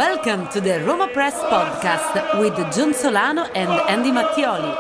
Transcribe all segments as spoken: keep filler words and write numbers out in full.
Welcome to the Roma Press podcast with John Solano and Andy Mattioli.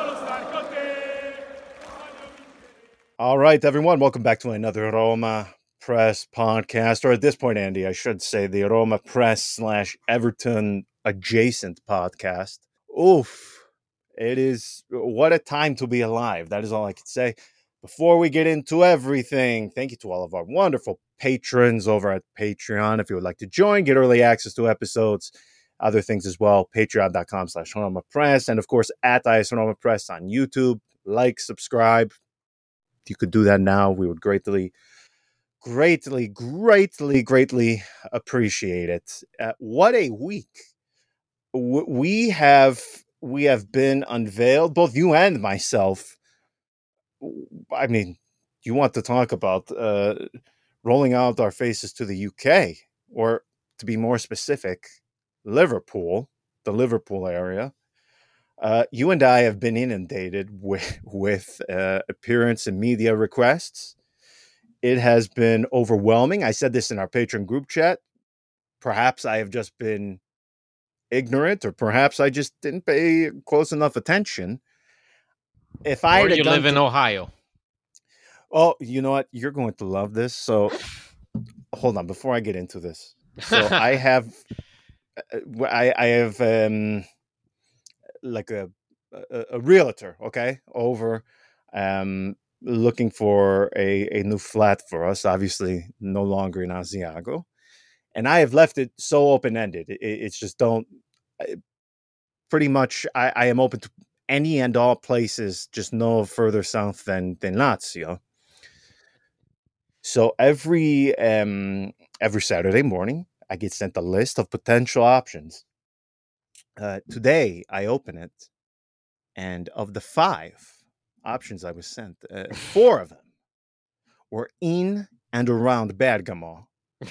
All right, everyone, welcome back to another Roma Press podcast, or at this point, Andy, I should say the Roma Press slash Everton adjacent podcast. Oof, it is, what a time to be alive. That is all I can say. Before we get into everything, thank you to all of our wonderful patrons over at Patreon. If you would like to join, get early access to episodes, other things as well, patreon.com slash Roma Press, and of course, at I S Roma Press on YouTube. Like, subscribe. If you could do that now, we would greatly, greatly, greatly, greatly appreciate it. Uh, what a week. W- we have we have been unveiled, both you and myself. I mean, you want to talk about uh, rolling out our faces to the U K, or to be more specific, Liverpool, the Liverpool area. Uh, you and I have been inundated with, with uh, appearance and media requests. It has been overwhelming. I said this in our patron group chat. Perhaps I have just been ignorant, or perhaps I just didn't pay close enough attention. If I or had you live in to... Ohio. Oh, you know what? You're going to love this. So hold on, before I get into this. So I have, I, I have um, like a, a, a realtor, okay, over um, looking for a, a new flat for us, obviously no longer in Asiago. And I have left it so open-ended. It, it's just don't, pretty much I, I am open to any and all places, just no further south than, than Lazio. So every um, every Saturday morning, I get sent a list of potential options. Uh, today, I open it, and of the five options I was sent, uh, four of them were in and around Bergamo.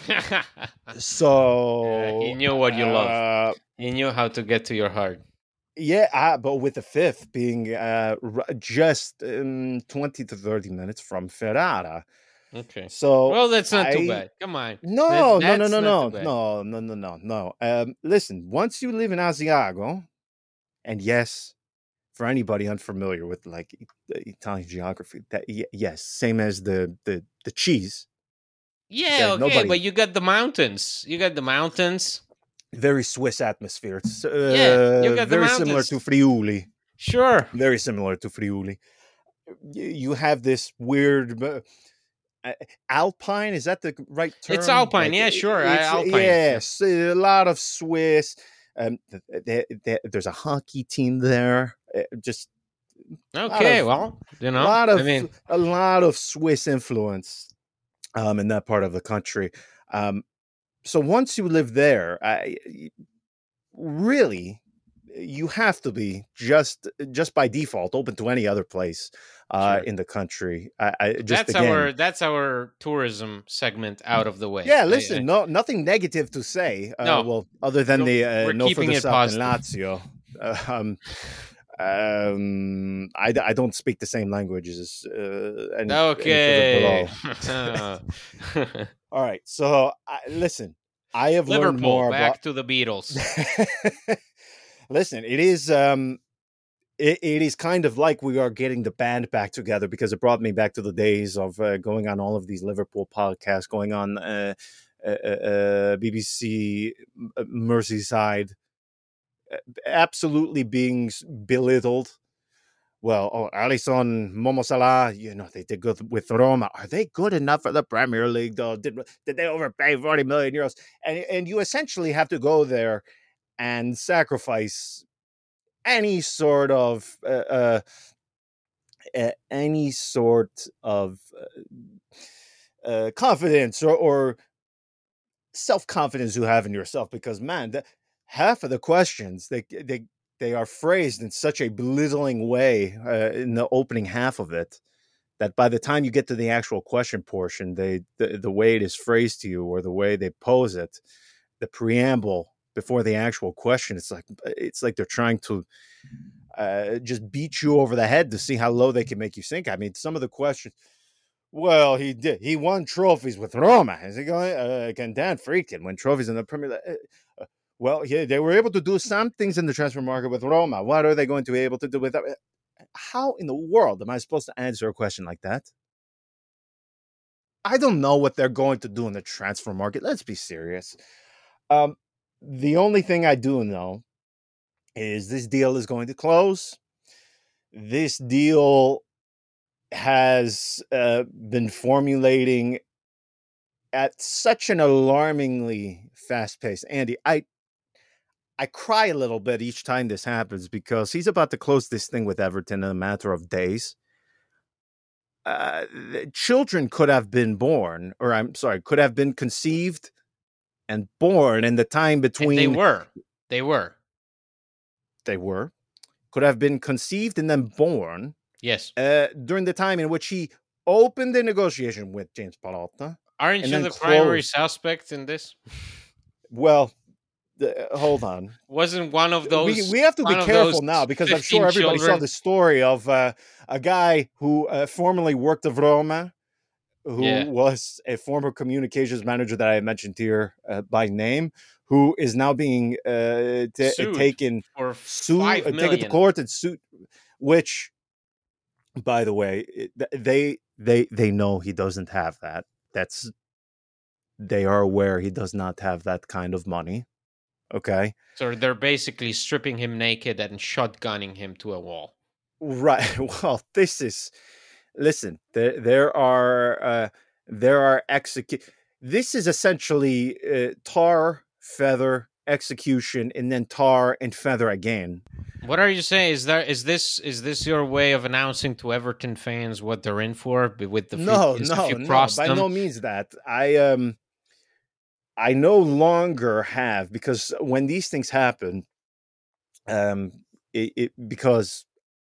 So yeah, he knew what you uh, love. He knew how to get to your heart. Yeah, uh, but with the fifth being uh, r- just um, twenty to thirty minutes from Ferrara. Okay. So well, that's not I... too bad. Come on. No, that's, no, no, that's no, no, not no, no, no, no, no. Um, listen, once you live in Asiago, and yes, for anybody unfamiliar with like Italian geography, that y- yes, same as the the the cheese. Yeah, okay, nobody... but you got the mountains. You got the mountains. Very Swiss atmosphere. It's uh, yeah, you got very the similar to Friuli. Sure. Very similar to Friuli. You have this weird... Uh, Uh, Alpine, is that the right term? It's Alpine, like, yeah, sure. I, Alpine. Yes, yeah. A lot of Swiss. Um, they, they, there's a hockey team there. Uh, just okay. Of, well, you know, a lot of I mean, a lot of Swiss influence um, in that part of the country. Um, so once you live there, I really you have to be just just by default open to any other place uh, sure. in the country. I, I just that's again, our that's our tourism segment out of the way. Yeah, listen, I, I, no, nothing negative to say. Uh, no, well, other than the uh, we're no keeping further it south than positive. Lazio. Uh, um, um, I, I don't speak the same languages as uh, any, okay. any further below. All right, so I, listen, I have Liverpool, learned more back about... to the Beatles. Listen, it is um, it, it is kind of like we are getting the band back together, because it brought me back to the days of uh, going on all of these Liverpool podcasts, going on uh, uh, uh, B B C Merseyside, absolutely being belittled. Well, oh, Alisson, Momo Salah, you know, they did good with Roma. Are they good enough for the Premier League, though? Did, did they overpay forty million euros? And, and you essentially have to go there and sacrifice any sort of uh, uh, uh, any sort of uh, uh, confidence or, or self-confidence you have in yourself, because man, the, half of the questions they they they are phrased in such a belittling way uh, in the opening half of it, that by the time you get to the actual question portion, they the, the way it is phrased to you, or the way they pose it, the preamble before the actual question, it's like it's like they're trying to uh, just beat you over the head to see how low they can make you sink. I mean, some of the questions. Well, he did. He won trophies with Roma. Is he going? Uh, can Dan Friedkin win trophies in the Premier League? Uh, Well, yeah, they were able to do some things in the transfer market with Roma. What are they going to be able to do with that? How in the world am I supposed to answer a question like that? I don't know what they're going to do in the transfer market. Let's be serious. Um, the only thing I do know is this deal is going to close. This deal has uh, been formulating at such an alarmingly fast pace. Andy, I I cry a little bit each time this happens because he's about to close this thing with Everton in a matter of days. Uh, children could have been born, or I'm sorry, could have been conceived and born in the time between. And they were. They were. They were. Could have been conceived and then born. Yes. Uh, during the time in which he opened the negotiation with James Pallotta. Aren't you the closed. primary suspect in this? Well, the, hold on. Wasn't one of those... We, we have to be careful now because I'm sure everybody children. saw the story of uh, a guy who uh, formerly worked at Roma, who yeah. was a former communications manager that I mentioned here uh, by name, who is now being uh, t- taken, for sued, five uh, taken to court and sued, which, by the way, they they they know he doesn't have that. That's they are aware he does not have that kind of money. Okay. So they're basically stripping him naked and shotgunning him to a wall. Right. Well, this is, listen, there, there are, uh, there are execute. This is essentially uh, tar, feather, execution, and then tar and feather again. What are you saying? Is that is this is this your way of announcing to Everton fans what they're in for with the no no no by them? no means that I um I no longer have, because when these things happen, um it, it because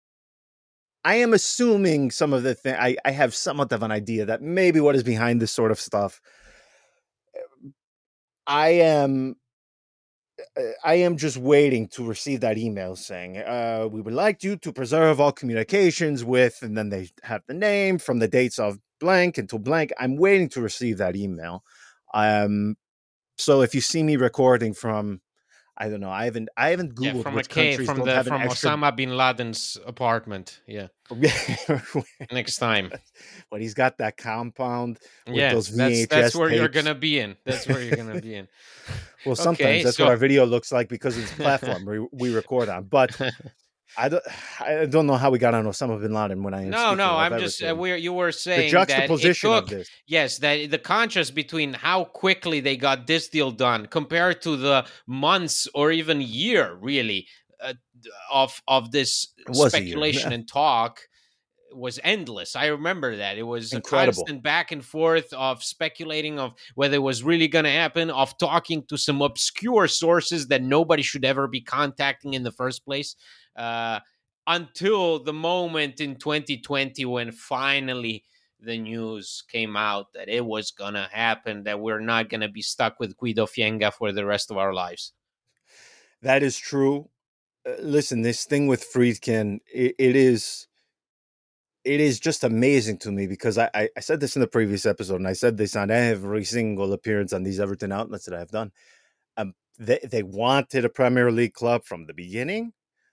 I am assuming some of the thing I I have somewhat of an idea that maybe what is behind this sort of stuff. I am. I am just waiting to receive that email saying, uh, we would like you to preserve all communications with, and then they have the name from the dates of blank until blank. I'm waiting to receive that email. Um, so if you see me recording from, I don't know, I haven't, I haven't Googled yeah, from which a K, countries from don't the, have from an extra... Osama bin Laden's apartment. Yeah. Next time. When he's got that compound with yeah, those V H S that's, that's where tapes. you're going to be in. That's where you're going to be in. Well, sometimes okay, that's so... what our video looks like because of this platform we, we record on. But I don't, I don't know how we got on Osama bin Laden when I am no, no. I'm everything. just uh, we you were saying the juxtaposition that it took, of this. Yes, that the contrast between how quickly they got this deal done compared to the months or even year, really, uh, of of this speculation and talk. Was endless. I remember that. It was incredible. A constant back and forth of speculating of whether it was really going to happen, of talking to some obscure sources that nobody should ever be contacting in the first place, uh, until the moment in twenty twenty when finally the news came out that it was going to happen, that we're not going to be stuck with Guido Fienga for the rest of our lives. That is true. Uh, listen, this thing with Friedkin, it, it is... It is just amazing to me because I, I, I said this in the previous episode, and I said this on every single appearance on these Everton outlets that I've done. Um, they they wanted a Premier League club from the beginning.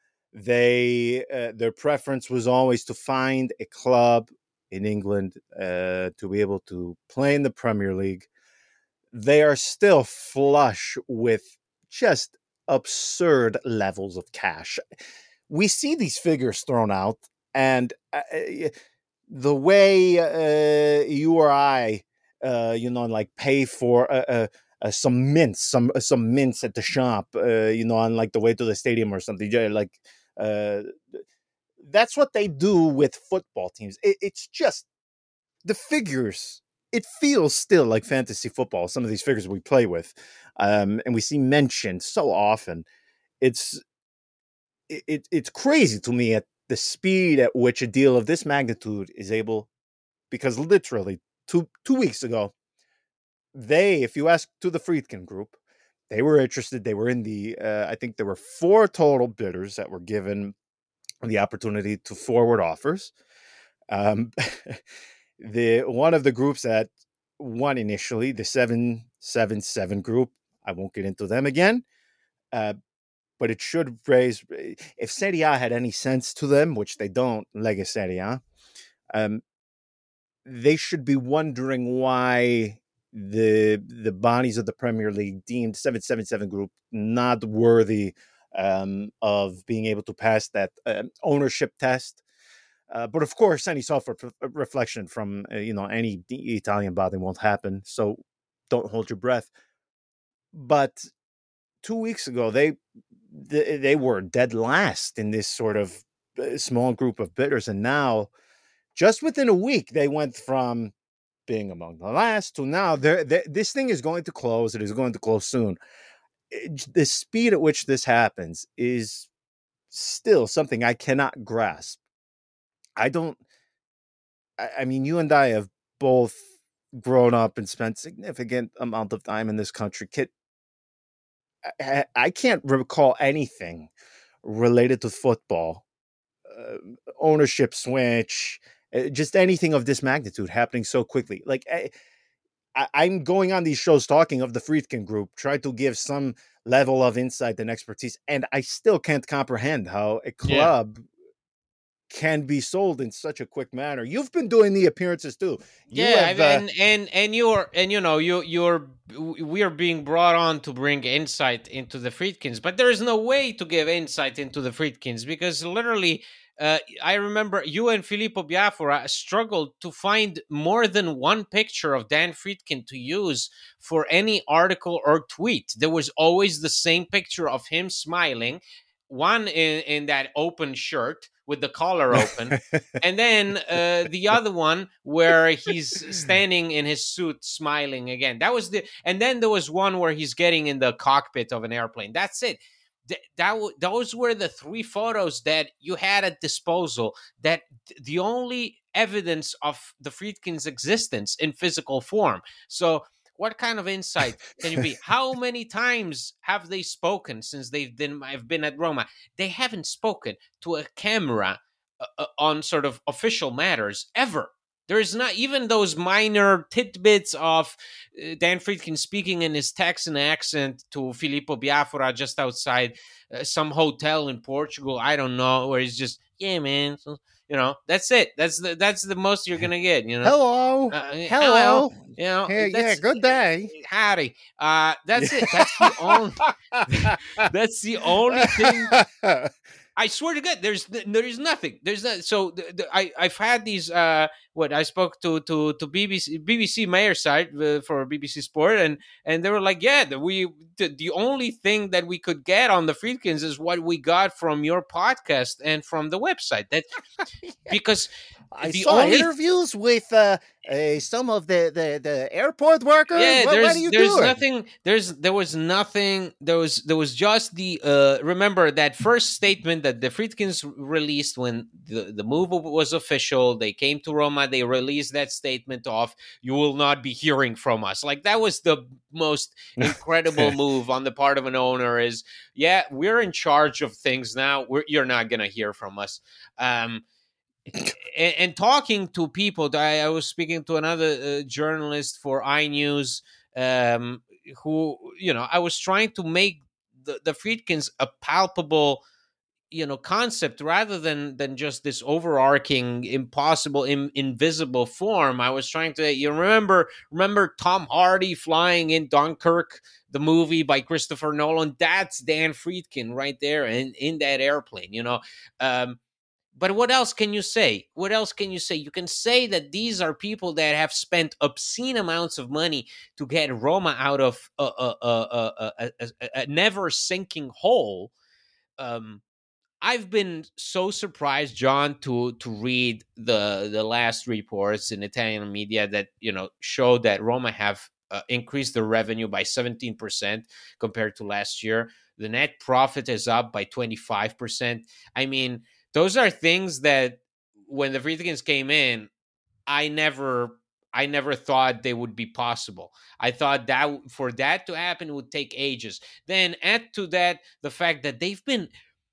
They uh, their preference was always to find a club in England uh, to be able to play in the Premier League. They are still flush with just absurd levels of cash. We see these figures thrown out. And uh, the way uh, you or I, uh, you know, like pay for uh, uh, uh, some mints, some uh, some mints at the shop, uh, you know, on like the way to the stadium or something, like uh, that's what they do with football teams. It, it's just the figures. It feels still like fantasy football. Some of these figures we play with, um, and we see mentioned so often. It's it, it's crazy to me at the speed at which a deal of this magnitude is able, because literally two two weeks ago, they, if you ask to the Friedkin group, they were interested. They were in the, uh, I think there were four total bidders that were given the opportunity to forward offers. Um, the one of the groups that won initially, the seven seven seven group, I won't get into them again. Uh, but it should raise, if Serie A had any sense to them, which they don't, Lega Serie A, um, they should be wondering why the the bodies of the Premier League deemed seven seventy-seven Group not worthy um, of being able to pass that uh, ownership test. Uh, but of course, any self-reflection from uh, you know any Italian body won't happen. So don't hold your breath. But two weeks ago, they they, they were dead last in this sort of uh, small group of bidders, and now, just within a week, they went from being among the last to now. They're, they're, this thing is going to close. It is going to close soon. It, the speed at which this happens is still something I cannot grasp. I don't. I, I mean, you and I have both grown up and spent significant amount of time in this country. Kid, I, I can't recall anything related to football, uh, ownership switch, uh, just anything of this magnitude happening so quickly. Like I, I, I'm going on these shows talking of the Friedkin Group, try to give some level of insight and expertise, and I still can't comprehend how a club yeah. can be sold in such a quick manner. You've been doing the appearances too. You yeah, have, and uh, and and you're and you know you you're we are being brought on to bring insight into the Friedkins, but there is no way to give insight into the Friedkins because literally. Uh, I remember you and Filippo Biafora struggled to find more than one picture of Dan Friedkin to use for any article or tweet. There was always the same picture of him smiling, one in, in that open shirt with the collar open, and then uh, the other one where he's standing in his suit smiling again. That was the, and then there was one where he's getting in the cockpit of an airplane. That's it. Th- that w- those were the three photos that you had at disposal. That th- the only evidence of the Friedkins' existence in physical form. So, what kind of insight can you be? How many times have they spoken since they've been have been at Roma? They haven't spoken to a camera uh, on sort of official matters ever. There is not even those minor tidbits of uh, Dan Friedkin speaking in his Texan accent to Filippo Biafora just outside uh, some hotel in Portugal. I don't know, where he's just, yeah, man. So, you know, that's it. That's the that's the most you're gonna get. You know, hello, uh, hello. hello. You know, hey, yeah, good day, howdy. Uh, that's it. That's the only. That's the only thing. I swear to God, there's there is nothing. There's not. So the, the, I I've had these. Uh, what I spoke to to to B B C B B C Mayor side uh, for B B C Sport, and and they were like, yeah, the, we the, the only thing that we could get on the Friedkins is what we got from your podcast and from the website. That because I the saw only interviews with uh, uh, some of the, the, the airport workers. Yeah, what, there's what are you there's doing? nothing. There's there was nothing. There was there was just the. Uh, remember that first statement that the Friedkins released when the the move was official. They came to Roma. They released that statement of "You will not be hearing from us." Like that was the most incredible move on the part of an owner. Is yeah, we're in charge of things now. We're, you're not gonna hear from us. Um, and, and talking to people, I, I was speaking to another uh, journalist for iNews, um, who, you know, I was trying to make the, the Friedkins a palpable, you know, concept rather than than just this overarching, impossible, in, invisible form. I was trying to, you remember, remember Tom Hardy flying in Dunkirk, the movie by Christopher Nolan? That's Dan Friedkin right there, and in that airplane, you know. Um, But what else can you say? What else can you say? You can say that these are people that have spent obscene amounts of money to get Roma out of a, a, a, a, a, a never sinking hole. Um, I've been so surprised, John, to to read the the last reports in Italian media that, you know, show that Roma have uh, increased their revenue by seventeen percent compared to last year. The net profit is up by twenty-five percent. I mean, those are things that when the Friedkins came in, I never I never thought they would be possible. I thought that for that to happen would take ages. Then add to that the fact that they've been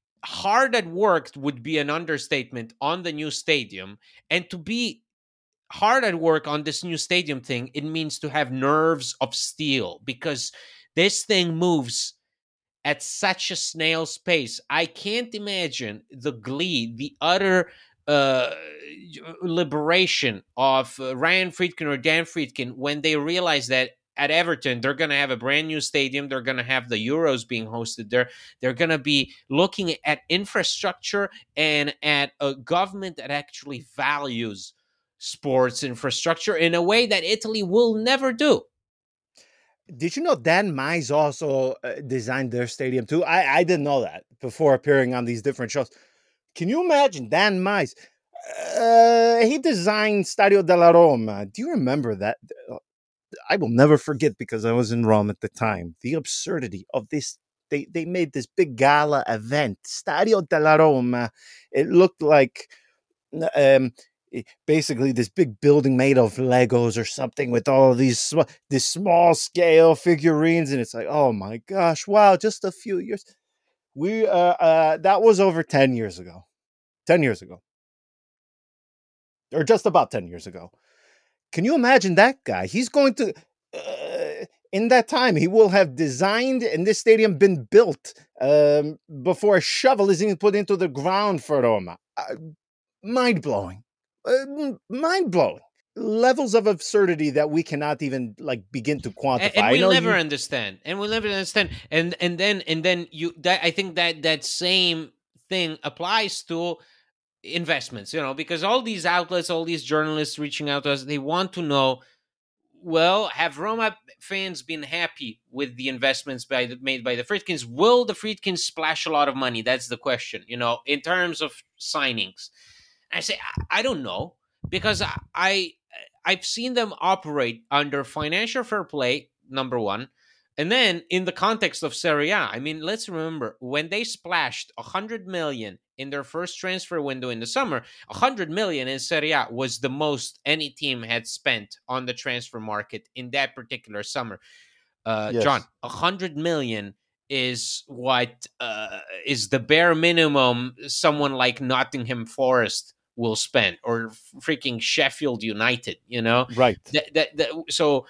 hard at work would be an understatement on the new stadium. And to be hard at work on this new stadium thing, it means to have nerves of steel, because this thing moves at such a snail's pace. I can't imagine the glee, the utter uh, liberation of uh, Ryan Friedkin or Dan Friedkin when they realize that at Everton, they're going to have a brand new stadium. They're going to have the Euros being hosted there. They're going to be looking at infrastructure and at a government that actually values sports infrastructure in a way that Italy will never do. Did you know Dan Mize also uh, designed their stadium too? I, I didn't know that before appearing on these different shows. Can you imagine Dan Mize? Uh, he designed Stadio della Roma. Do you remember that? I will never forget, because I was in Rome at the time, the absurdity of this. They they made this big gala event, Stadio della Roma. It looked like um, basically this big building made of Legos or something with all of these sm- this small scale figurines, and it's like, oh my gosh, wow! Just a few years. We uh, uh that was over ten years ago, ten years ago, or just about ten years ago. Can you imagine that guy? He's going to, uh, in that time, he will have designed and this stadium been built um, before a shovel is even put into the ground for Roma. Uh, mind blowing, uh, mind blowing levels of absurdity that we cannot even like begin to quantify. And, and we'll never you... understand. And we'll never understand. And and then and then you. That, I think that that same thing applies to investments, you know, because all these outlets, all these journalists reaching out to us, they want to know, well, have Roma fans been happy with the investments by the, made by the Friedkins? Will the Friedkins splash a lot of money? That's the question, you know, in terms of signings. I say, I, I don't know, because I, I, I've seen them operate under financial fair play, number one. And then in the context of Serie A, I mean, let's remember when they splashed one hundred million in their first transfer window in the summer, one hundred million in Serie A was the most any team had spent on the transfer market in that particular summer. Uh, yes. John, one hundred million is what uh, is the bare minimum someone like Nottingham Forest will spend, or freaking Sheffield United, you know? Right. That, that, that, so...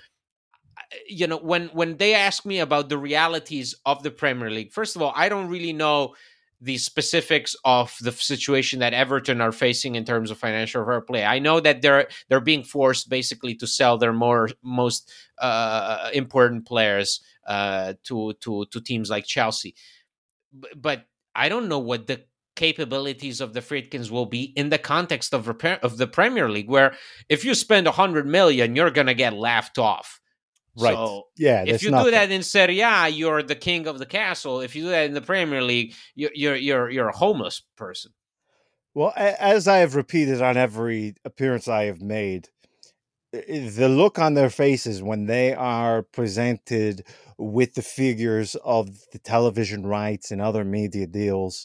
You know, when when they ask me about the realities of the Premier League, first of all, I don't really know the specifics of the situation that Everton are facing in terms of financial fair play. I know that they're they're being forced basically to sell their more most uh, important players uh, to to to teams like Chelsea, B- but I don't know what the capabilities of the Friedkins will be in the context of repair, of the Premier League, where if you spend a hundred million, you're gonna get laughed off. Right. So yeah, if you nothing. do that in Serie A, you're the king of the castle. If you do that in the Premier League, you're you're you're, you're a homeless person. Well, as I have repeated on every appearance I have made, the look on their faces when they are presented with the figures of the television rights and other media deals,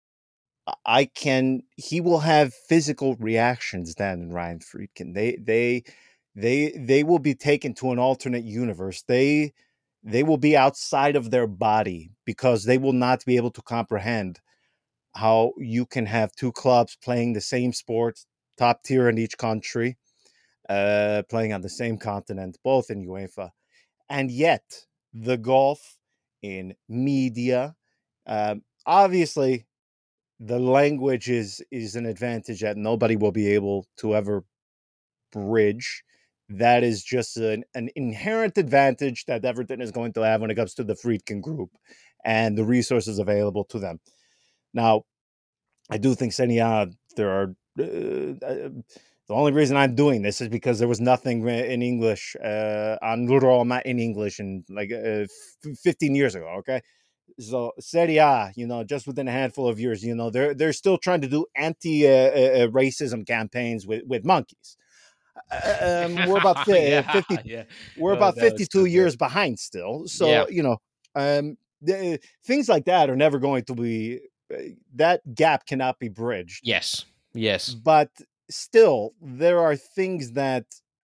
I can. He will have physical reactions. Dan and Ryan Friedkin. They they. They they will be taken to an alternate universe. They they will be outside of their body, because they will not be able to comprehend how you can have two clubs playing the same sport, top tier in each country, uh, playing on the same continent, both in UEFA, and yet the gulf in media. Um, obviously, the language is is an advantage that nobody will be able to ever bridge. That is just an, an inherent advantage that Everton is going to have when it comes to the Friedkin group and the resources available to them. Now, I do think Serie A, there are uh, uh, the only reason I'm doing this is because there was nothing in English uh, on Roma in English in like uh, fifteen years ago. Okay, so Serie A, you know, just within a handful of years, you know, they're they're still trying to do anti uh, uh, racism campaigns with with monkeys. Um, we're about yeah, fifty. Yeah. We're Oh, about fifty-two so years behind still. So yeah. you know, um, the, things like that are never going to be. Uh, that gap cannot be bridged. Yes. Yes. But still, there are things that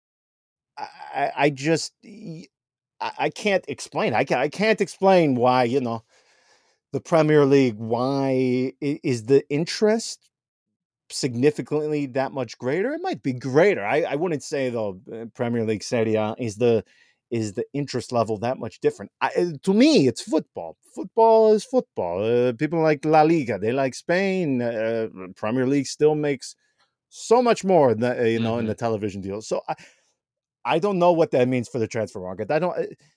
I, I just I, I can't explain. I can't. I can't explain why. You know, the Premier League. Why is the interest significantly that much greater? It might be greater. I, I wouldn't say though Premier League Serie A is the is the interest level that much different? I, to me, it's football. Football is football. Uh, people like La Liga, they like Spain. Uh, Premier League still makes so much more, than, uh, you know, mm-hmm. in the television deal. So I, I don't know what that means for the transfer market. I don't.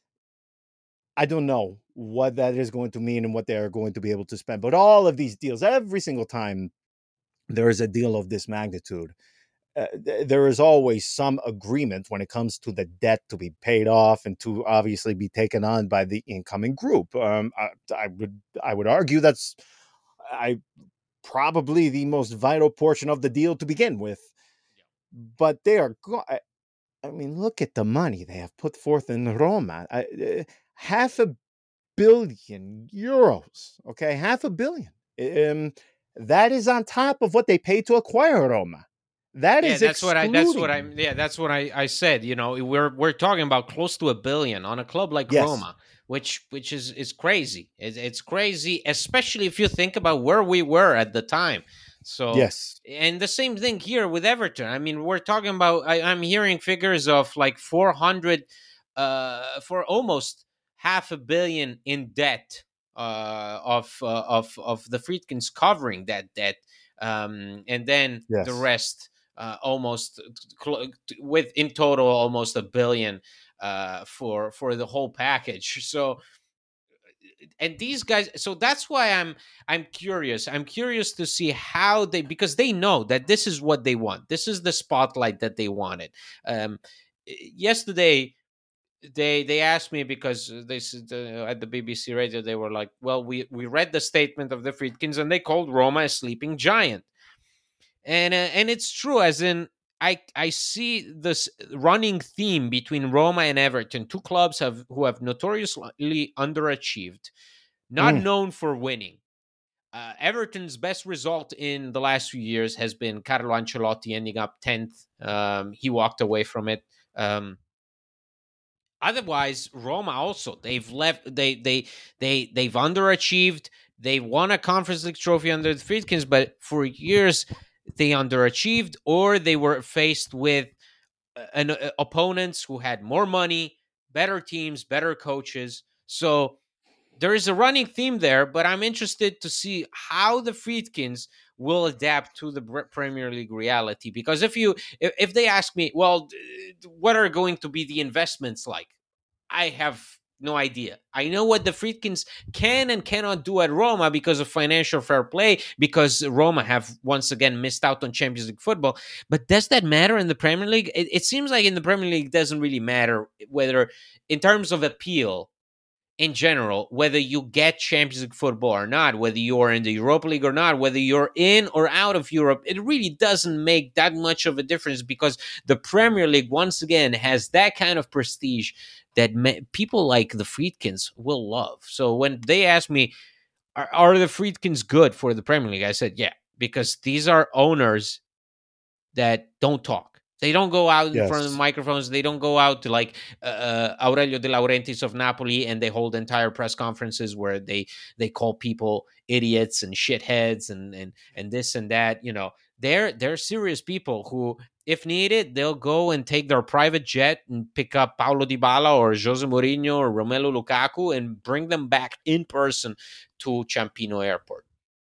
I don't know what that is going to mean and what they are going to be able to spend. But all of these deals, every single time there is a deal of this magnitude, uh, th- there is always some agreement when it comes to the debt to be paid off and to obviously be taken on by the incoming group. Um, I, I would I would argue that's I probably the most vital portion of the deal to begin with. But they are. Go- I, I mean, look at the money they have put forth in Roma. I, uh, half a billion euros. Okay, half a billion. Um, that is on top of what they paid to acquire Roma. That yeah, is that's what I. That's what I. excluding- Yeah, that's what I, I said. You know, we're we're talking about close to a billion on a club like Yes. Roma, which which is is crazy. It's, it's crazy, especially if you think about where we were at the time. So Yes. and the same thing here with Everton. I mean, we're talking about. I, I'm hearing figures of like four hundred, uh, for almost half a billion in debt, uh, of uh, of of the Friedkins covering that debt, um, and then Yes. the rest, uh, almost cl- with in total almost a billion, uh, for for the whole package. So and these guys, so that's why i'm i'm curious i'm curious to see how they, because they know that this is what they want, this is the spotlight that they wanted. um yesterday they they asked me, because they said, uh, at the B B C radio, they were like, well, we we read the statement of the Friedkins and they called Roma a sleeping giant. And uh, and it's true, as in I I see this running theme between Roma and Everton, two clubs have who have notoriously underachieved, not Mm. known for winning. Uh, Everton's best result in the last few years has been Carlo Ancelotti ending up tenth. Um, he walked away from it. Um, otherwise, Roma also, they've left. They they they they've underachieved. They won a Conference League trophy under the Friedkins, but for years they underachieved, or they were faced with uh, an, uh, opponents who had more money, better teams, better coaches. So there is a running theme there, but I'm interested to see how the Friedkins will adapt to the Premier League reality. Because if you if, if they ask me, well, what are going to be the investments like? I have no idea. I know what the Friedkins can and cannot do at Roma because of financial fair play, because Roma have once again missed out on Champions League football. But does that matter in the Premier League? It, it seems like in the Premier League, it doesn't really matter whether, in terms of appeal, in general, whether you get Champions League football or not, whether you're in the Europa League or not, whether you're in or out of Europe, it really doesn't make that much of a difference, because the Premier League, once again, has that kind of prestige that ma- people like the Friedkins will love. So when they ask me, are, are the Friedkins good for the Premier League? I said, yeah, because these are owners that don't talk. They don't go out in Yes. front of the microphones. They don't go out to like uh, Aurelio De Laurentiis of Napoli, and they hold entire press conferences where they they call people idiots and shitheads and and and this and that. You know, they're they're serious people who, if needed, they'll go and take their private jet and pick up Paulo Dybala or Jose Mourinho or Romelu Lukaku and bring them back in person to Ciampino Airport.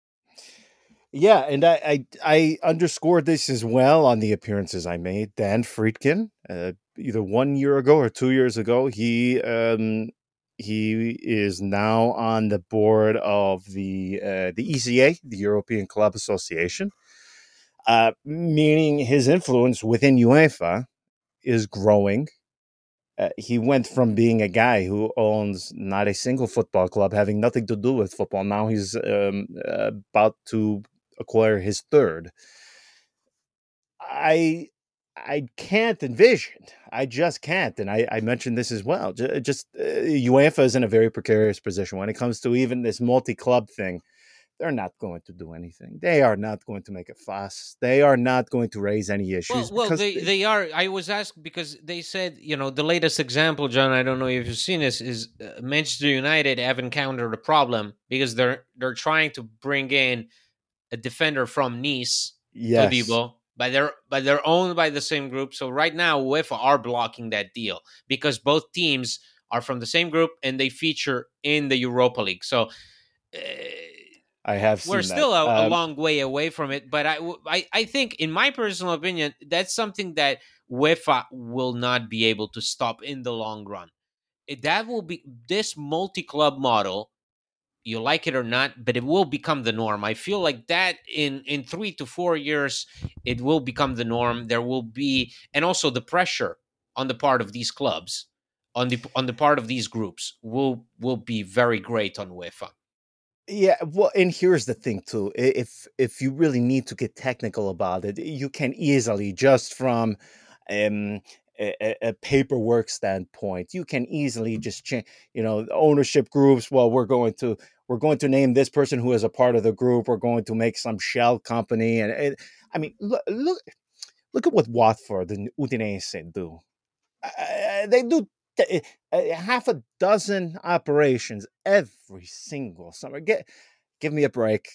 Yeah, and I, I I underscored this as well on the appearances I made. Dan Friedkin, uh, either one year ago or two years ago, he um, he is now on the board of the uh, the E C A, the European Club Association, uh, meaning his influence within UEFA is growing. Uh, he went from being a guy who owns not a single football club, having nothing to do with football. Now he's um, uh, about to acquire his third. I I can't envision. I just can't, and I, I mentioned this as well. Just, just uh, UEFA is in a very precarious position when it comes to even this multi-club thing. They're not going to do anything. They are not going to make a fuss. They are not going to raise any issues. Well, well, because they, they, they are. I was asked because they said, you know, the latest example, John, I don't know if you've seen this, is uh, Manchester United have encountered a problem because they're they're trying to bring in a defender from Nice, yes. Todibo, but they're but they're owned by the same group. So right now, UEFA are blocking that deal because both teams are from the same group and they feature in the Europa League. So uh, I have we're seen that. still a, a Um, long way away from it. But I, I, I think, in my personal opinion, that's something that UEFA will not be able to stop in the long run. It, that will be this multi-club model. You like it or not, but it will become the norm. I feel like that in in three to four years, it will become the norm. There will be, and also the pressure on the part of these clubs, on the on the part of these groups, will will be very great on UEFA. Yeah, well, and here's the thing too. i- If if you really need to get technical about it, you can easily just from um a, a a paperwork standpoint, you can easily just change, you know, the ownership groups. Well, we're going to we're going to name this person who is a part of the group. We're going to make some shell company, and it, I mean, look look look at what Watford and Udinese do. Uh, they do t- uh, half a dozen operations every single summer. Get give me a break.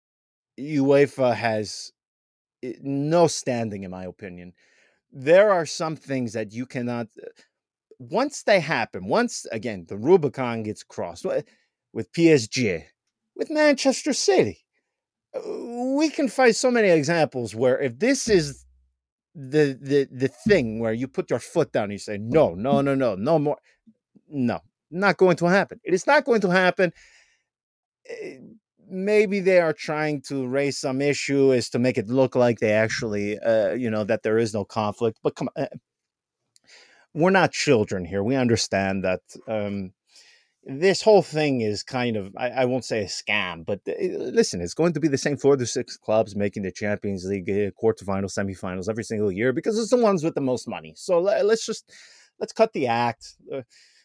UEFA has eh, no standing, in my opinion. There are some things that you cannot. uh, Once they happen, once again the Rubicon gets crossed wi- with P S G, with Manchester City, uh, we can find so many examples where if this is the the the thing where you put your foot down and you say no, no, no, no, no more. No, not going to happen. It is not going to happen. Eh, Maybe they are trying to raise some issue is to make it look like they actually, uh, you know, that there is no conflict. But come on, eh, we're not children here. We understand that um, this whole thing is kind of, I, I won't say a scam, but uh, listen, it's going to be the same four to six clubs making the Champions League uh, quarterfinals, semifinals every single year because it's the ones with the most money. So let, let's just let's cut the act. Uh,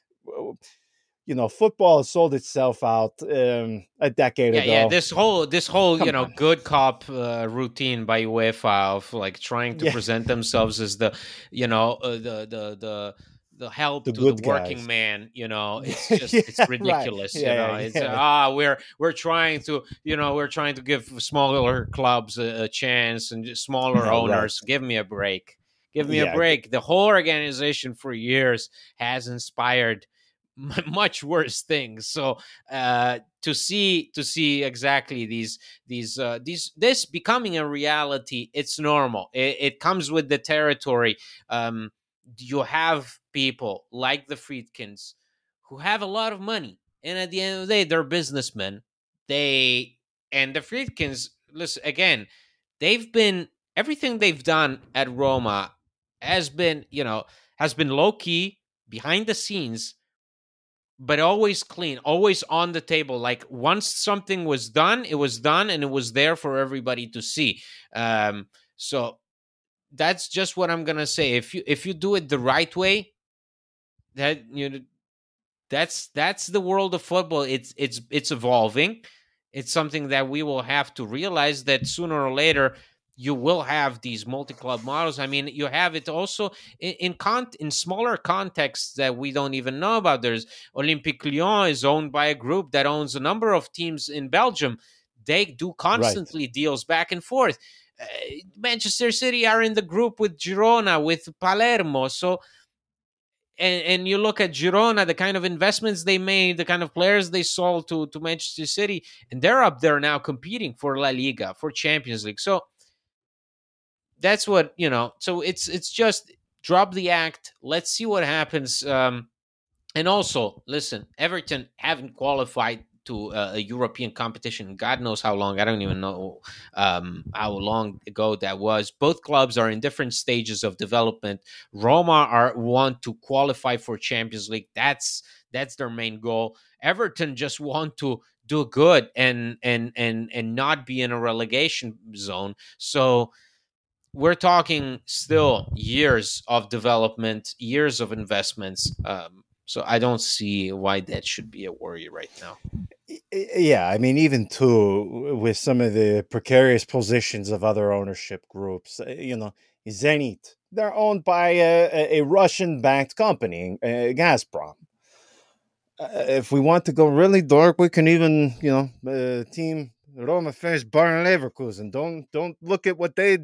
you know, football has sold itself out um, a decade Yeah, yeah. ago. This whole this whole you Come know on. good cop uh, routine by UEFA of like trying to Yeah, present themselves as the you know uh, the the the the help the to the good working guys. man. You know, it's just it's Yeah, right. ridiculous. You know, Yeah, it's uh, yeah, ah we're we're trying to you know we're trying to give smaller clubs a, a chance and just smaller yeah. Right. owners. Give me a break. Give me a Yeah, g- break. The whole organization for years has inspired much worse things. So uh, to see to see exactly these these uh, these this becoming a reality, it's normal. It, it comes with the territory. Um, you have people like the Friedkins who have a lot of money, and at the end of the day, they're businessmen. They and the Friedkins. Listen again. They've been everything they've done at Roma has been you know has been low key behind the scenes, but always clean, always on the table. Like once something was done, it was done and it was there for everybody to see. Um, so that's just what I'm gonna say. If you if you do it the right way, that you know that's that's the world of football. It's it's it's evolving. It's something that we will have to realize that sooner or later you will have these multi-club models. I mean, you have it also in in, con- in smaller contexts that we don't even know about. There's Olympique Lyon is owned by a group that owns a number of teams in Belgium. They do right. constantly deals back and forth. Uh, Manchester City are in the group with Girona, with Palermo. So and, and you look at Girona, the kind of investments they made, the kind of players they sold to, to Manchester City, and they're up there now competing for La Liga, for Champions League. So that's what, you know, so it's it's just drop the act. Let's see what happens. Um, and also, listen, Everton haven't qualified to uh, a European competition. God knows how long. I don't even know um, how long ago that was. Both clubs are in different stages of development. Roma are want to qualify for Champions League. That's that's their main goal. Everton just want to do good and and and and not be in a relegation zone. So we're talking still years of development, years of investments. Um, so I don't see why that should be a worry right now. Y- y- Yeah, I mean, even too, with some of the precarious positions of other ownership groups, uh, you know, Zenit, they're owned by a, a a Russian-backed company, uh, Gazprom. Uh, if we want to go really dark, we can even, you know, uh, team Roma finished Bayern Leverkusen. Don't don't look at what they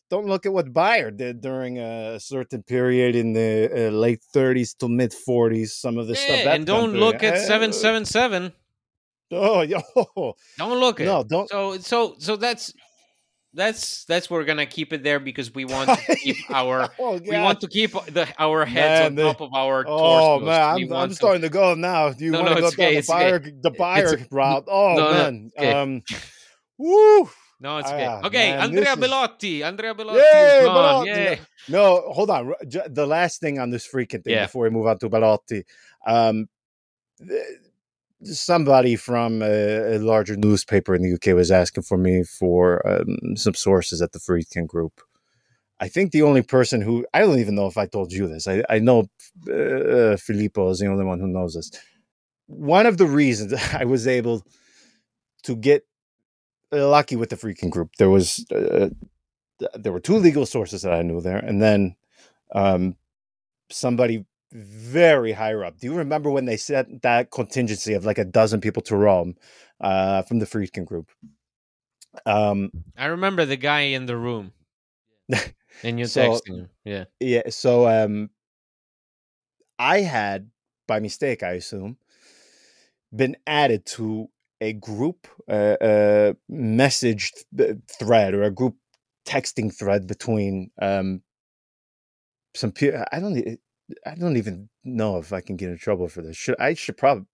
don't look at what Bayer did during a certain period in the uh, late thirties to mid forties. Some of the Yeah, stuff that's and don't doing. look at seven seven seven. Oh, yo, Don't look at no, it. don't. So so so that's that's that's we're gonna keep it there because we want to keep our oh, we God. want to keep the our heads Man, on the- top of our Oh torsos. man, We I'm want I'm to starting to go now. Do you No, want no, to go it's down okay, the it's okay. Bayer the It's Bayer route? Oh no, no, man, okay. um, woo. No, it's okay. Ah, Okay, man, Andrea this is- Bellotti. Andrea Bellotti Yay, is gone. Belotti. Yay. No, hold on. R- j- The last thing on this freaking thing Yeah. before we move on to Belotti. Um, th- somebody from a, a larger newspaper in the U K was asking for me for um, some sources at the Friedkin Group. I think the only person who I don't even know if I told you this. I, I know uh, Filippo is the only one who knows this. One of the reasons I was able to get lucky with the Friedkin Group, there was uh, there were two legal sources that I knew there, and then um, somebody very higher up. Do you remember when they sent that contingency of like a dozen people to Rome uh, from the Friedkin Group? Um, I remember the guy in the room. And you so, texting him. Yeah. Yeah. So um, I had, by mistake, I assume, been added to a group uh, uh, message th- thread or a group texting thread between um, some people. I don't. e- I don't even know if I can get in trouble for this. Should I should probably.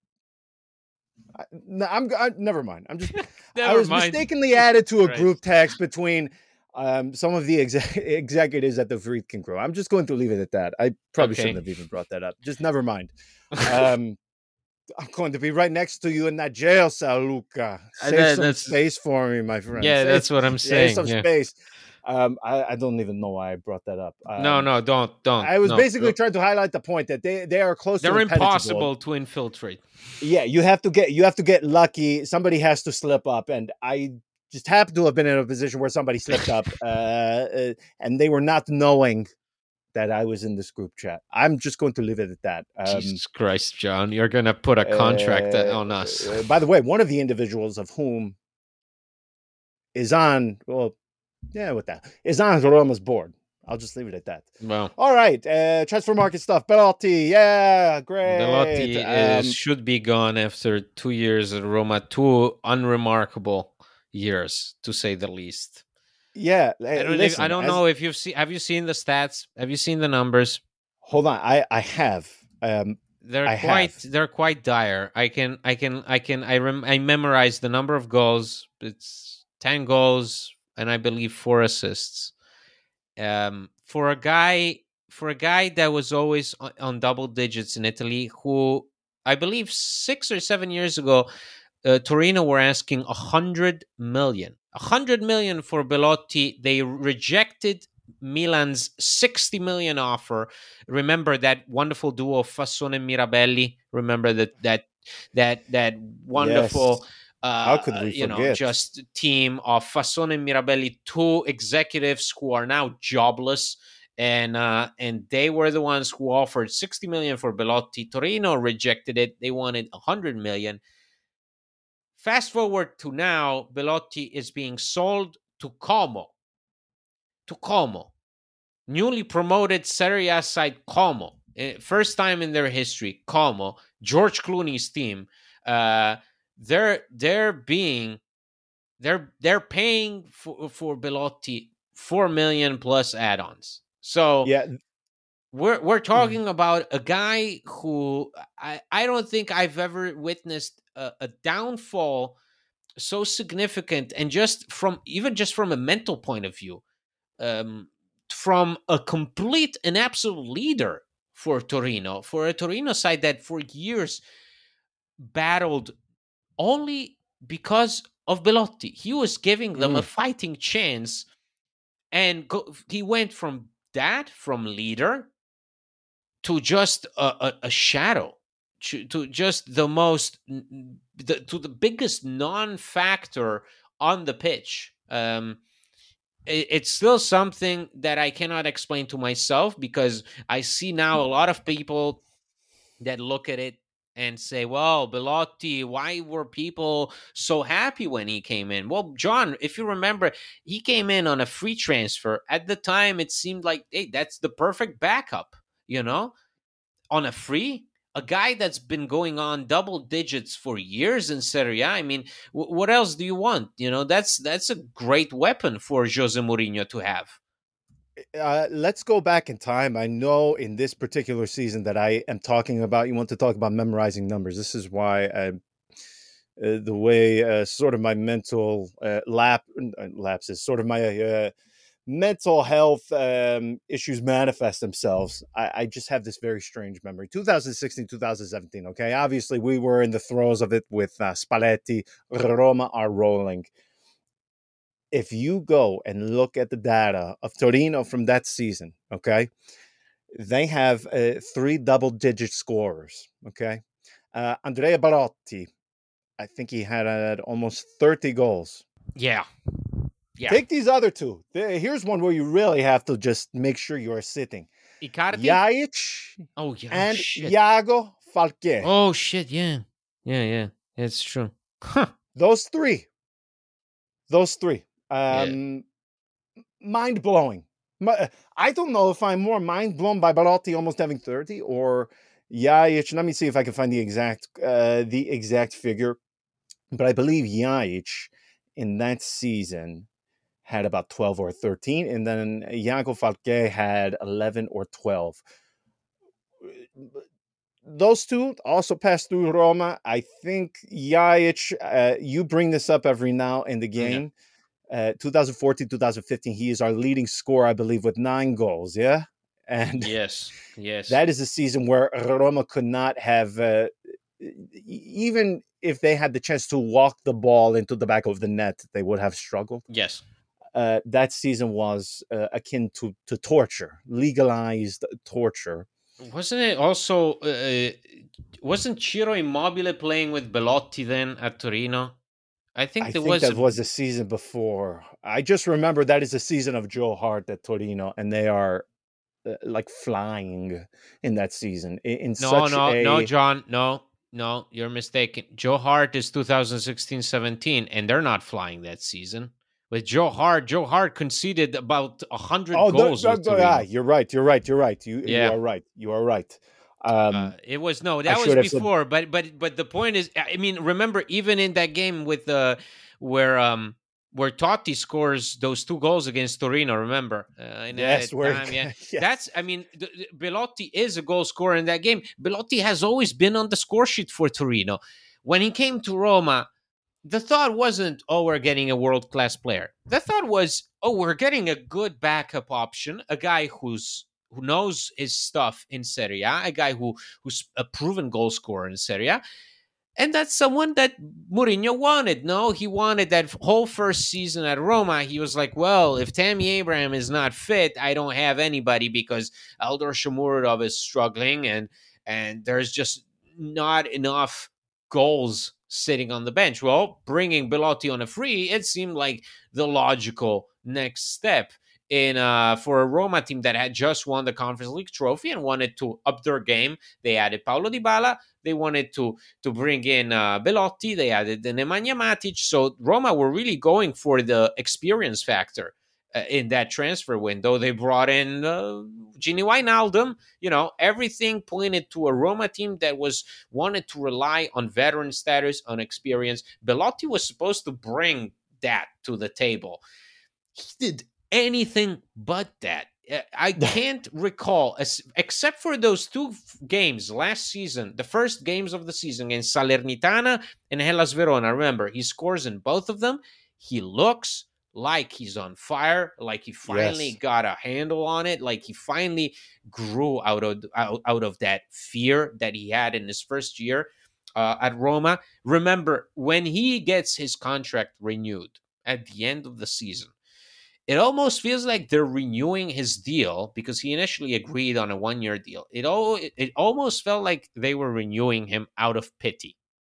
I, no, I'm. I, never mind. I'm just. I Never was mind. mistakenly added to a Right. group text between um, some of the exec- executives at the Friedkin Group. I'm just going to leave it at that. I probably Okay. shouldn't have even brought that up. Just never mind. Um, I'm going to be right next to you in that jail cell, Luca. Uh, Save that- some that's- space for me, my friend. Yeah, Save- that's what I'm save saying. some Yeah. space. Um, I, I don't even know why I brought that up. Um, No, no, don't, don't. I was no, basically don't. trying to highlight the point that they, they are close They're to impenetrable. impossible to infiltrate. Yeah, you have to get you have to get lucky. Somebody has to slip up, and I just happened to have been in a position where somebody slipped up, uh, uh, and they were not knowing that I was in this group chat. I'm just going to leave it at that. Um, Jesus Christ, John, you're gonna put a contract uh, on us. uh, by the way, one of the individuals of whom is on, well, yeah, with that, is on Roma's board. I'll just leave it at that. Well, All right, uh, transfer market stuff. Belotti, yeah, great. Belotti Um, is, should be gone after two years at Roma. Two unremarkable years, to say the least. yeah, I don't, listen, I don't as- know if you've seen. Have you seen the stats? Have you seen the numbers? Hold on, I I have. Um, They're I quite have. they're quite dire. I can I can I can I rem, I memorized the number of goals. It's ten goals and I believe four assists. Um, for a guy for a guy that was always on, on double digits in Italy, who I believe six or seven years ago, uh, Torino were asking a hundred million, a hundred million for Belotti. They rejected Milan's sixty million offer. Remember that wonderful duo of Fassone and Mirabelli. Remember that that that that wonderful. Yes. Uh, How could we you know, forget? just team of Fassone and Mirabelli, two executives who are now jobless, and uh, and they were the ones who offered sixty million for Belotti. Torino rejected it; they wanted a hundred million. Fast forward to now, Belotti is being sold to Como, to Como, newly promoted Serie A side Como, first time in their history. Como, George Clooney's team. Uh, they're they're being they're they're paying for for Belotti four million plus add-ons. So Yeah, we're we're talking about a guy who I, I don't think I've ever witnessed a, a downfall so significant, and just from even just from a mental point of view, um, from a complete and absolute leader for Torino, for a Torino side that for years battled only because of Belotti. He was giving them Mm. a fighting chance, and go, he went from that, from leader, to just a, a, a shadow, to, to just the most, the, to the biggest non-factor on the pitch. Um, it, it's still something that I cannot explain to myself, because I see now a lot of people that look at it and say, well, Belotti, why were people so happy when he came in? Well, John, if you remember, he came in on a free transfer. At the time, it seemed like, hey, that's the perfect backup, you know, on a free. A guy that's been going on double digits for years in Serie A. I mean, w- what else do you want? You know, that's that's a great weapon for Jose Mourinho to have. Uh, let's go back in time. I know in this particular season that I am talking about, you want to talk about memorizing numbers. This is why I, uh, the way uh, sort of my mental uh, lap uh, lapses, sort of my uh, mental health um, issues manifest themselves. I, I just have this very strange memory. twenty sixteen, twenty seventeen. Okay, obviously we were in the throes of it with uh, Spalletti. Roma are rolling. If you go and look at the data of Torino from that season, okay, they have uh, three double-digit scorers, okay? Uh, Andrea Barotti, I think he had uh, almost thirty goals. Yeah. Yeah. Take these other two. Here's one where you really have to just make sure you are sitting. Icardi? Ljajic oh, yeah. and oh, shit. Iago Falque. Oh, shit, yeah. Yeah, yeah, it's true. Huh. Those three. Those three. Um, yeah. Mind-blowing. I don't know if I'm more mind-blown by Barotti almost having thirty or Ljajic. Let me see if I can find the exact uh, the exact figure. But I believe Ljajic in that season had about twelve or thirteen, and then Iago Falque had eleven or twelve. Those two also passed through Roma. I think Ljajic, uh, you bring this up every now and again. Yeah. Uh, twenty fourteen, twenty fifteen, he is our leading scorer, I believe, with nine goals, yeah? And yes, yes. That is a season where Roma could not have, uh, even if they had the chance to walk the ball into the back of the net, they would have struggled. Yes. Uh, that season was uh, akin to, to torture, legalized torture. Wasn't it also, uh, wasn't Ciro Immobile playing with Belotti then at Torino? I think I there think was that a... was the season before. I just remember that is the season of Joe Hart at Torino, and they are uh, like flying in that season. In, in no, such no, a... no, John, no, no, you're mistaken. Joe Hart is twenty sixteen seventeen, and they're not flying that season. With Joe Hart, Joe Hart conceded about one hundred oh, goals. No, no, yeah, you're right, you're right, you're right. You, yeah. you are right, you are right. Um, uh, it was no, that was before. Said... But but but the point is, I mean, remember even in that game with the uh, where um where Totti scores those two goals against Torino. Remember? Uh, in yes, where time, yeah. yes. That's I mean, the, the, Belotti is a goal scorer in that game. Belotti has always been on the score sheet for Torino. When he came to Roma, the thought wasn't, oh, we're getting a world-class player. The thought was, oh, we're getting a good backup option, a guy who's who knows his stuff in Serie A, a guy who who's a proven goal scorer in Serie A. And that's someone that Mourinho wanted. No, he wanted that whole first season at Roma. He was like, well, if Tammy Abraham is not fit, I don't have anybody because Eldor Shomurodov is struggling and and there's just not enough goals sitting on the bench. Well, bringing Belotti on a free, it seemed like the logical next step in uh, for a Roma team that had just won the Conference League trophy and wanted to up their game. They added Paulo Dybala. They wanted to to bring in uh, Belotti. They added the Nemanja Matic. So Roma were really going for the experience factor uh, in that transfer window. They brought in uh, Gini Wijnaldum. You know, everything pointed to a Roma team that was wanted to rely on veteran status, on experience. Belotti was supposed to bring that to the table. He did anything but that. I can't recall, except for those two games last season, the first games of the season against Salernitana and Hellas Verona. Remember, he scores in both of them. He looks like he's on fire, like he finally yes. got a handle on it, like he finally grew out of out, out of that fear that he had in his first year uh, at Roma. Remember, when he gets his contract renewed at the end of the season, it almost feels like they're renewing his deal because he initially agreed on a one-year deal. It all it almost felt like they were renewing him out of pity,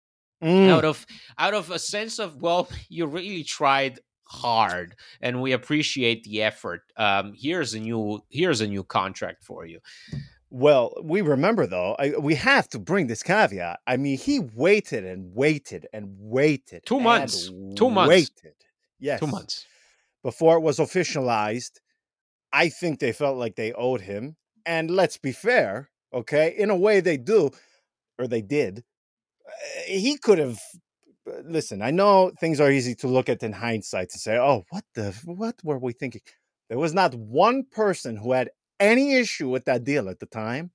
mm. out of out of a sense of, well, you really tried hard, and we appreciate the effort. Um, here's a new here's a new contract for you. Well, we remember though, I, we have to bring this caveat. I mean, he waited and waited and waited Two and months. Two months. waited. Two Yes, months. before it was officialized. I think they felt like they owed him. And let's be fair, okay? In a way, they do, or they did. Uh, He could have. Listen, I know things are easy to look at in hindsight and say, "Oh, what the? What were we thinking?" There was not one person who had any issue with that deal at the time,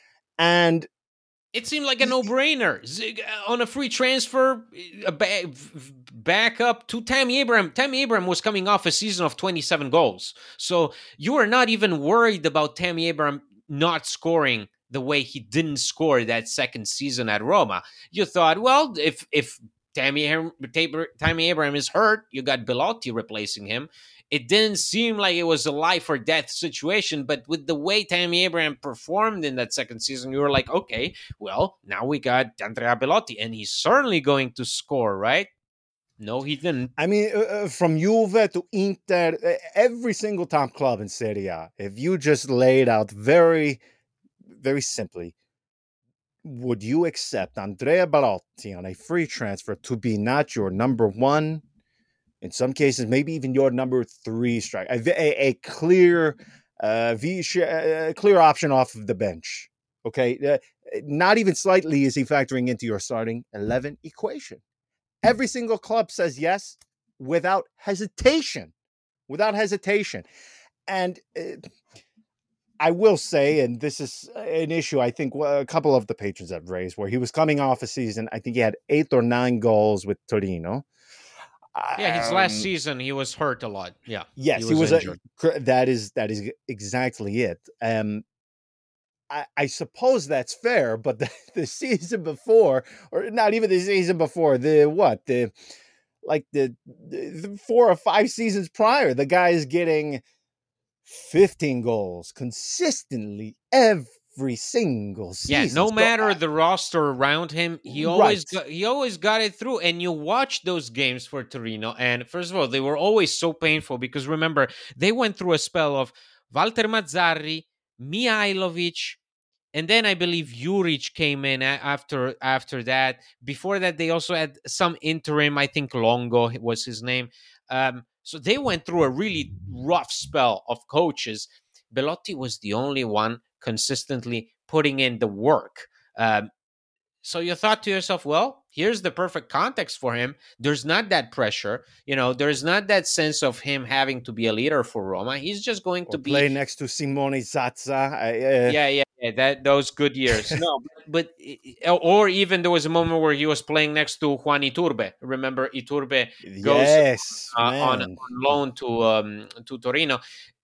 and It seemed like a no-brainer. Z- uh, On a free transfer, uh, ba- back up to Tammy Abraham. Tammy Abraham was coming off a season of twenty-seven goals. So you are not even worried about Tammy Abraham not scoring the way he didn't score that second season at Roma. You thought, well, if if Tammy, Tammy Abraham is hurt, you got Belotti replacing him. It didn't seem like it was a life or death situation, but with the way Tammy Abraham performed in that second season, you were like, okay, well, now we got Andrea Belotti, and he's certainly going to score, right? No, he didn't. I mean, uh, uh, from Juve to Inter, uh, every single top club in Serie A, if you just laid out very, very simply, would you accept Andrea Belotti on a free transfer to be not your number one, in some cases, maybe even your number three strike, a, a, a clear, uh, v, a clear option off of the bench? Okay, uh, not even slightly is he factoring into your starting eleven equation. Every single club says yes without hesitation, without hesitation. And uh, I will say, and this is an issue I think a couple of the patrons have raised, where he was coming off a season, I think he had eight or nine goals with Torino. Yeah, his last Um, season, he was hurt a lot. Yeah. yes, he he was was. injured. A, that is that is exactly it. Um, I, I suppose that's fair, but the, the season before, or not even the season before, the what the like the, the four or five seasons prior, the guy is getting fifteen goals consistently every single season. Yeah, no So, matter uh, the roster around him, he always right. got, he always got it through. And you watch those games for Torino, and first of all, they were always so painful because remember they went through a spell of Walter Mazzarri, Mihailovic, and then I believe Juric came in after after that. Before that, they also had some interim. I think Longo was his name. Um, so they went through a really rough spell of coaches. Belotti was the only one consistently putting in the work. Um, so you thought to yourself, well, here's the perfect context for him. There's not that pressure. You know, there's not that sense of him having to be a leader for Roma. He's just going to Or be play next to Simone Zazza. I, uh, yeah, yeah, yeah. That those good years. No, but, but or even there was a moment where he was playing next to Juan Iturbe. Remember, Iturbe goes yes, uh, on, on man. loan to um to Torino.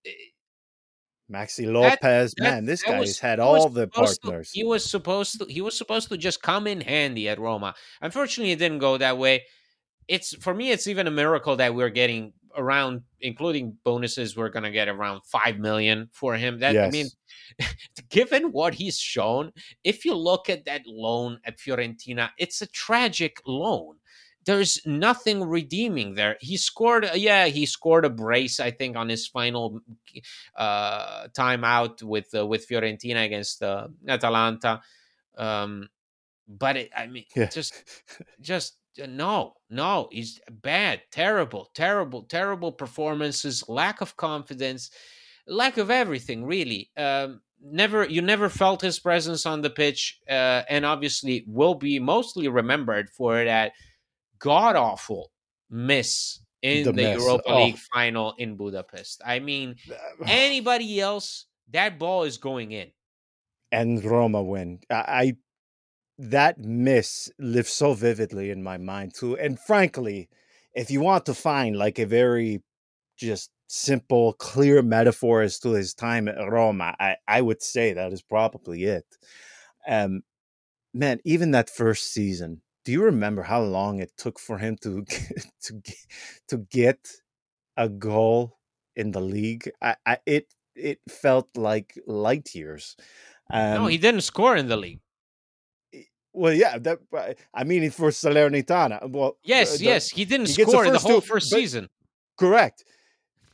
Maxi That Lopez, that man, this that guy has was had he was all the supposed to partners. he was supposed to he was supposed to just come in handy at Roma. Unfortunately, it didn't go that way. It's for me, it's even a miracle that we're getting around, including bonuses, we're gonna get around five million for him. That I mean, Yes. given what he's shown, if you look at that loan at Fiorentina, it's a tragic loan. There's nothing redeeming there. He scored, yeah, he scored a brace, I think, on his final uh, time out with uh, with Fiorentina against uh, Atalanta. Um, but it, I mean, Yeah. just, just uh, no, no, he's bad, terrible, terrible, terrible performances, lack of confidence, lack of everything, really. Um, never, you never felt his presence on the pitch, uh, and obviously will be mostly remembered for that god awful miss in The the mess. Europa Oh. League final in Budapest. I mean, anybody else, that ball is going in. And Roma win. I, I that miss lives so vividly in my mind too. And frankly, if you want to find like a very just simple, clear metaphor as to his time at Roma, I, I would say that is probably it. Um, man, even that first season, do you remember how long it took for him to to to get a goal in the league? I, I it it felt like light years. Um, no, he didn't score in the league. Well, yeah, that I mean for Salernitana. Well, yes, the, yes, he didn't he score the, the whole two, first season. Correct.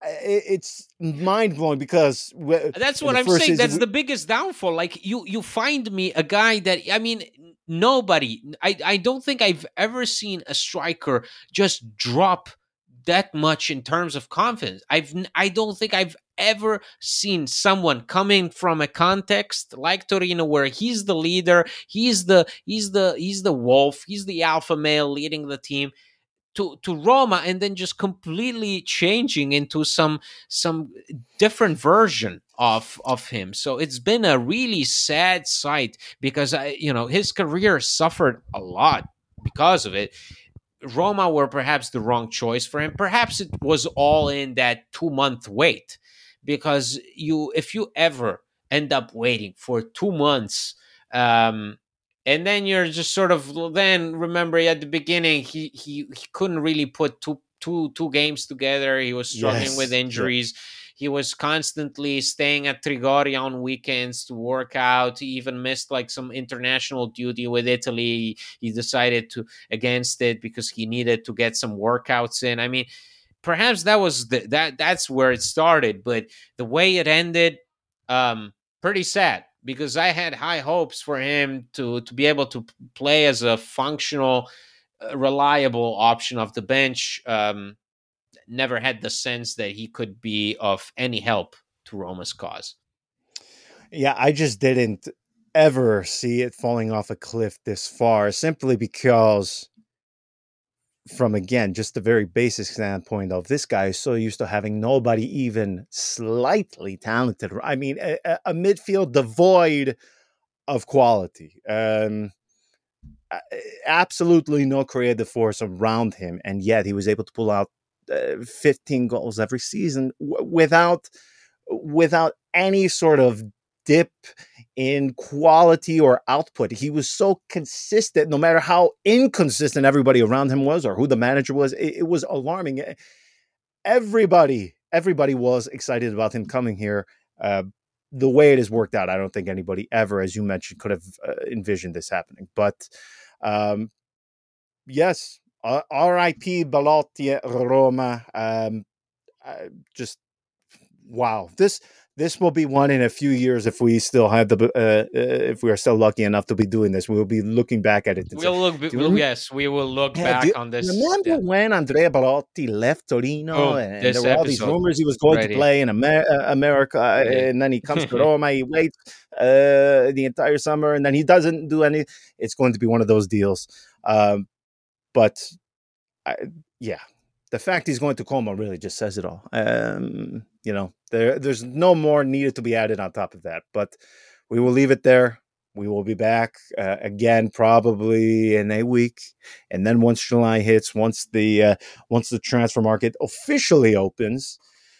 it's mind blowing because that's what I'm saying. That's we, the biggest downfall. Like you, you find me a guy that I mean, nobody. I, I don't think I've ever seen a striker just drop that much in terms of confidence. I've I don't think I've ever seen someone coming from a context like Torino where he's the leader, he's the he's the he's the wolf, he's the alpha male leading the team, to to Roma, and then just completely changing into some some different version of of him. So it's been a really sad sight because I you know his career suffered a lot because of it. Roma were perhaps the wrong choice for him. Perhaps it was all in that two-month wait, because you, if you ever end up waiting for two months, um, and then you're just sort of, then remember at the beginning he he, he couldn't really put two two two games together. He was struggling yes. with injuries. Yeah. He was constantly staying at Trigoria on weekends to work out. He even missed like some international duty with Italy. He decided to against it because he needed to get some workouts in. I mean, perhaps that was the, that that's where it started, but the way it ended, um, pretty sad, because I had high hopes for him to to be able to play as a functional, uh, reliable option off the bench. Um, never had the sense that he could be of any help to Roma's cause. Yeah, I just didn't ever see it falling off a cliff this far, simply because from, again, just the very basic standpoint of this guy is so used to having nobody even slightly talented. I mean, a, a midfield devoid of quality. Um, absolutely no creative force around him, and yet he was able to pull out Uh, fifteen goals every season w- without without any sort of dip in quality or output. He was so consistent, no matter how inconsistent everybody around him was or who the manager was. It, it was alarming. Everybody, everybody was excited about him coming here. Uh, the way it has worked out, I don't think anybody ever, as you mentioned, could have uh, envisioned this happening. But um, yes. Uh, R I P Belotti Roma. Um, uh, just wow. This this will be one in a few years if we still have the uh, uh, if we are still lucky enough to be doing this. We will be looking back at it. And we'll say, look. We'll, yes, we will look yeah, back you, on this. Remember yeah. when Andrea Belotti left Torino oh, and there were all these rumors he was going ready. to play in Amer- uh, America, ready. and then he comes to Roma. He waits uh, the entire summer, and then he doesn't do any. It's going to be one of those deals. Um, but. I, yeah, the fact he's going to Como really just says it all. Um, you know, there there's no more needed to be added on top of that. But we will leave it there. We will be back uh, again probably in a week, and then once July hits, once the uh, once the transfer market officially opens,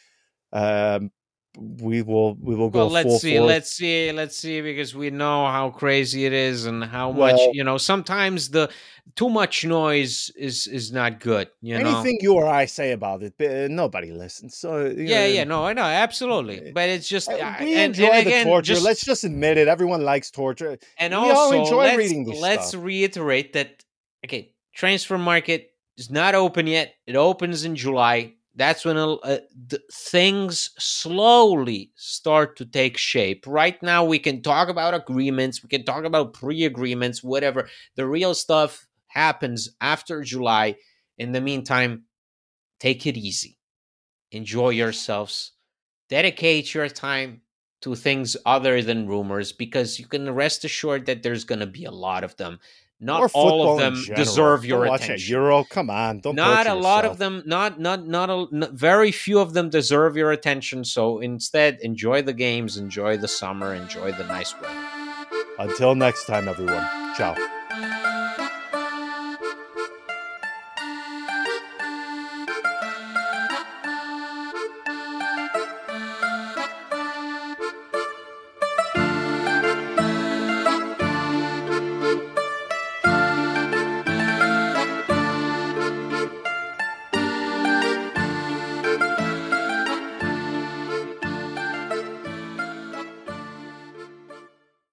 um, we will we will go. Well, let's full see, force. let's see, let's see, because we know how crazy it is and how well, much you know. Sometimes the too much noise is is not good. You anything know, anything you or I say about it, uh, nobody listens. So yeah, know, yeah, no, I know, absolutely, but it's just uh, uh, we and, enjoy and the again, torture. just, let's just admit it. Everyone likes torture, and we also all enjoy let's, reading this let's stuff. reiterate that. Okay, transfer market is not open yet. It opens in July. That's when uh, the things slowly start to take shape. Right now, we can talk about agreements. We can talk about pre-agreements, whatever. The real stuff happens after July. In the meantime, take it easy. Enjoy yourselves. Dedicate your time to things other than rumors, because you can rest assured that there's going to be a lot of them. Not all of them deserve your don't attention. Watch a Euro, come on, don't. Not a lot yourself. of them. Not not not a not, very few of them deserve your attention. So instead, enjoy the games, enjoy the summer, enjoy the nice weather. Until next time, everyone. Ciao.